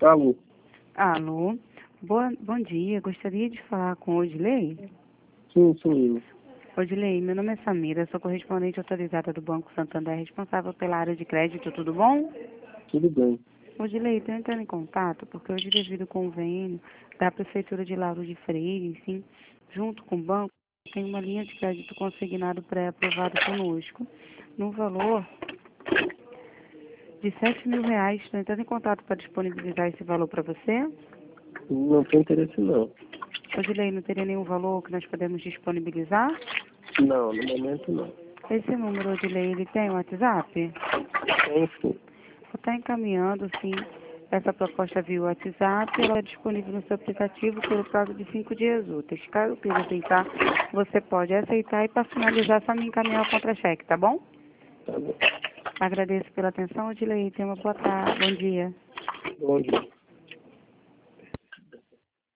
Alô? Alô, bom dia. Gostaria de falar com Odilei. Sim, sou eu. Odilei, meu nome é Samira, sou correspondente autorizada do Banco Santander, responsável pela área de crédito, tudo bom? Tudo bem. Odilei, estou entrando em contato porque hoje, devido ao convênio da Prefeitura de Lauro de Freire, sim, junto com o banco, tem uma linha de crédito consignado pré-aprovado conosco, no valor de R$ 7.000. Estou entrando em contato para disponibilizar esse valor para você. Não tem interesse, não. Odilei, não teria nenhum valor que nós podemos disponibilizar? Não, no momento não. Esse número, Odilei, ele tem WhatsApp? Tem sim. Vou estar encaminhando, sim, essa proposta via WhatsApp. Ela é disponível no seu aplicativo pelo prazo de 5 dias úteis. Caso queira aceitar, você pode aceitar e, para finalizar, só me encaminhar o contra-cheque, tá bom? Tá bom. Agradeço pela atenção, Odilei. Tenha uma boa tarde. Bom dia. Bom dia.